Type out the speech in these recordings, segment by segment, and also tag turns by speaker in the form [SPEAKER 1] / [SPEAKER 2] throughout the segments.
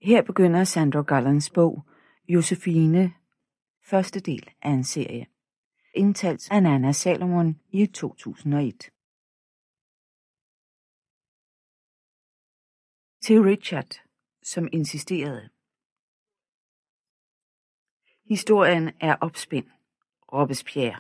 [SPEAKER 1] Her begynder Sandra Gullans bog, Josefine, første del af en serie. Indtalt af Nanna Salomon i 2001. Til Richard, som insisterede. Historien er opspind, Robespierre.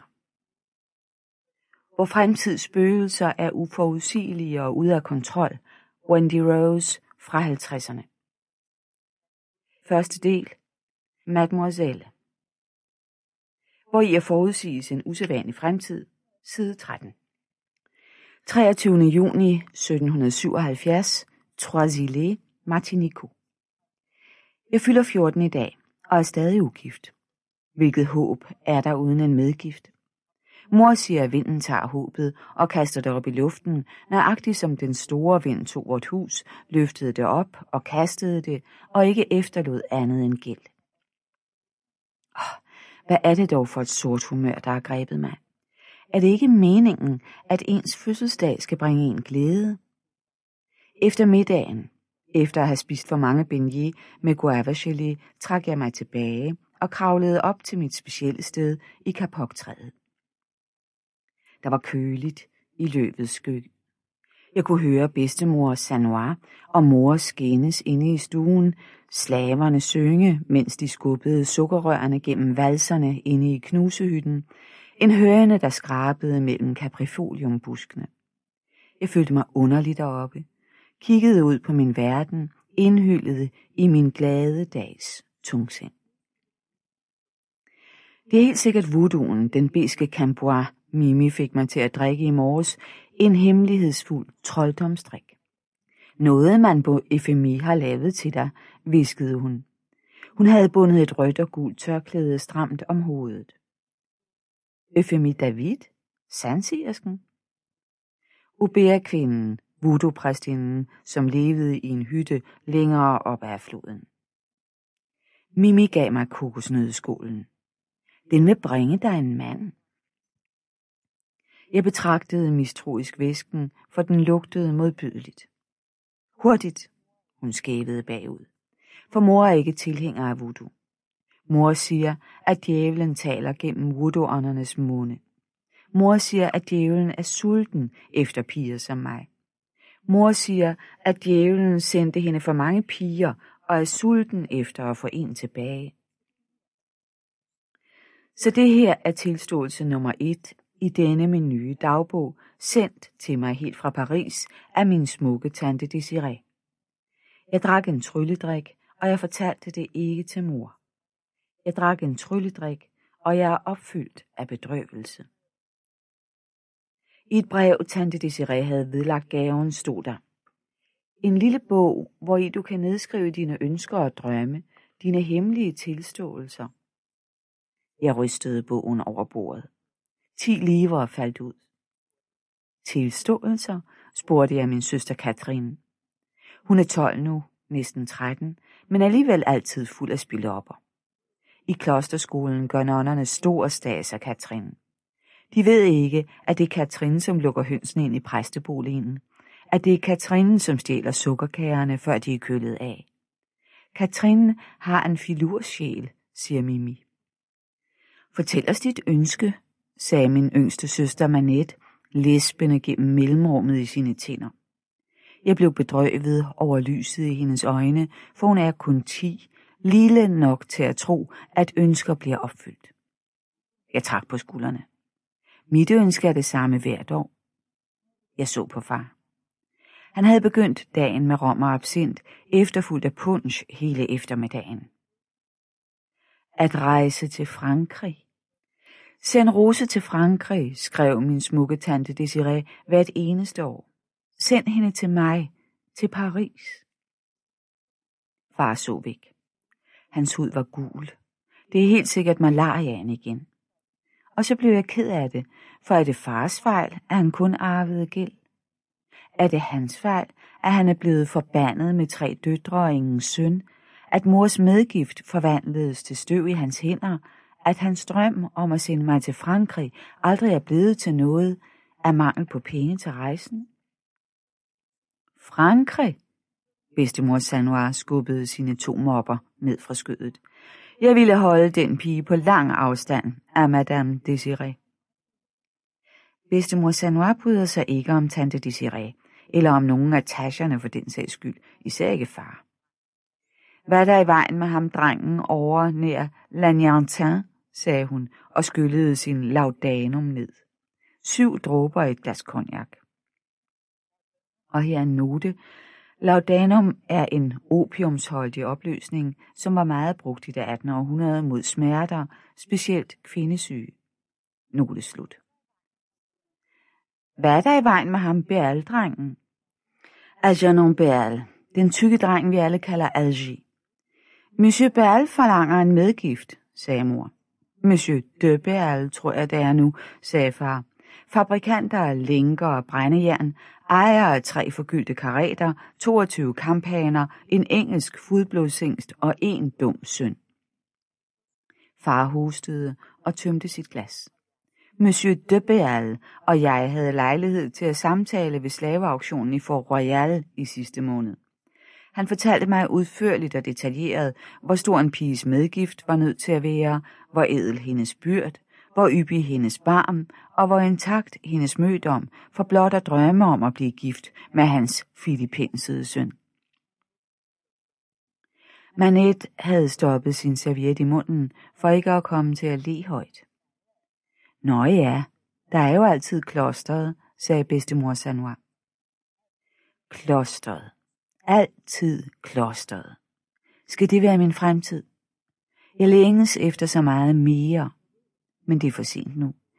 [SPEAKER 1] Hvor fremtids spøgelser er uforudsigelige og ude af kontrol, Wendy Rose fra 50'erne. Første del, Mademoiselle. Hvor i er forudsiges en usædvanlig fremtid, side 13. 23. juni 1777, Trois-Îlets, Martinique. Jeg fylder 14 i dag, og er stadig ugift. Hvilket håb er der uden en medgift? Mor siger, at vinden tager håbet og kaster det op i luften, nøjagtigt som den store vind tog vort hus, løftede det op og kastede det, og ikke efterlod andet end gæld. Hvad er det dog for et sort humør, der har grebet mig? Er det ikke meningen, at ens fødselsdag skal bringe en glæde? Efter middagen, efter at have spist for mange beignets med guavagelé, trak jeg mig tilbage og kravlede op til mit specielle sted i kapoktræet. Der var køligt i løvets skygge. Jeg kunne høre bedstemor Sanois og mor skændes inde i stuen, slaverne synge, mens de skubbede sukkerrørene gennem valserne inde i knusehytten, en høne, der skrabede mellem kaprifoliumbuskene. Jeg følte mig underligt deroppe, kiggede ud på min verden, indhyllet i min glade dags tungsind. Det er helt sikkert voodooen, den beske Cambois, Mimi fik mig til at drikke i morges, en hemmelighedsfuld trolddomsdrik. Noget man på FMI har lavet til dig, hviskede hun. Hun havde bundet et rødt og gult tørklæde stramt om hovedet. FMI David? Sandsiersken? Ubea-kvinden, voodoo-præstinden, som levede i en hytte længere op ad floden. Mimi gav mig kokosnødskålen. Den vil bringe dig en mand. Jeg betragtede mistroisk væsken, for den lugtede modbydeligt. Hurtigt, hun skævede bagud, for mor er ikke tilhænger af voodoo. Mor siger, at djævlen taler gennem voodooåndernes munde. Mor siger, at djævlen er sulten efter piger som mig. Mor siger, at djævlen sendte hende for mange piger og er sulten efter at få en tilbage. Så det her er tilståelse nummer 1 i denne min nye dagbog, sendt til mig helt fra Paris af min smukke tante Desiree. Jeg drak en trylledrik, og jeg fortalte det ikke til mor. Jeg drak en trylledrik, og jeg er opfyldt af bedrøvelse. I et brev, tante Desiree havde vedlagt gaven, stod der: en lille bog, hvor i du kan nedskrive dine ønsker og drømme, dine hemmelige tilståelser. Jeg rystede bogen over bordet. 10 livre faldt ud. Tilståelser, spurgte jeg min søster Katrine. Hun er 12 nu, næsten 13, men alligevel altid fuld af spildopper. I klosterskolen gør nonnerne stor stas af Katrine. De ved ikke, at det er Katrine, som lukker hønsene ind i præsteboligen. At det er Katrine, som stjæler sukkerkagerne, før de er kølet af. Katrine har en filursjæl, siger Mimi. Fortæl os dit ønske, sagde min yngste søster Manette, læspende gennem mellemrummet i sine tænder. Jeg blev bedrøvet over lyset i hendes øjne, for hun er kun 10, lille nok til at tro, at ønsker bliver opfyldt. Jeg trak på skuldrene. Mit ønske er det samme hvert år. Jeg så på far. Han havde begyndt dagen med rom og absint, efterfulgt af punch hele eftermiddagen. At rejse til Frankrig. Send Rose til Frankrig, skrev min smukke tante Desiree hvert eneste år. Send hende til mig, til Paris. Far så væk. Hans hud var gul. Det er helt sikkert malariaen igen. Og så blev jeg ked af det, for er det fars fejl, at han kun arvede gæld? Er det hans fejl, at han er blevet forbandet med 3 døtre og ingen søn? At mors medgift forvandledes til støv i hans hænder? At hans drøm om at sende mig til Frankrig aldrig er blevet til noget af mangel på penge til rejsen? Frankrig? Bedstemor Sanoir skubbede sine 2 mopper ned fra skødet. Jeg ville holde den pige på lang afstand af Madame Désirée. Bedstemor Sanoir bryder sig ikke om tante Désirée, eller om nogen af tacherne for den sags skyld, især ikke far. Hvad er der i vejen med ham drengen over nær Lagnetin, sagde hun og skyllede sin laudanum ned. 7 dråber i et glas cognac. Og her er en note. Laudanum er en opiumsholdig opløsning, som var meget brugt i det 18. århundrede mod smerter, specielt kvindesyge. Note slut. Hvad er der i vejen med ham, Béal-drengen? Algernon Béal, den tykke dreng, vi alle kalder Algie. Monsieur Béal forlanger en medgift, sagde mor. Monsieur de Béal, tror jeg det er nu, sagde far. Fabrikanter af lænker og brændejern, ejer af 3 forgyldte karetter, 22 kamphaner, en engelsk fodblodshingst og 1 dum søn. Far hostede og tømte sit glas. Monsieur de Béal og jeg havde lejlighed til at samtale ved slaveauktionen i Fort Royal i sidste måned. Han fortalte mig udførligt og detaljeret, hvor stor en piges medgift var nødt til at være, hvor ædel hendes byrd, hvor yppig hendes barm, og hvor intakt hendes mødom for blot at drømme om at blive gift med hans filippensede søn. Manette havde stoppet sin serviet i munden, for ikke at komme til at le højt. Nå ja, der er jo altid klosteret, sagde bedstemor Sanoir. Klosteret. Altid klosteret. Skal det være min fremtid? Jeg længes efter så meget mere, men det er for sent nu.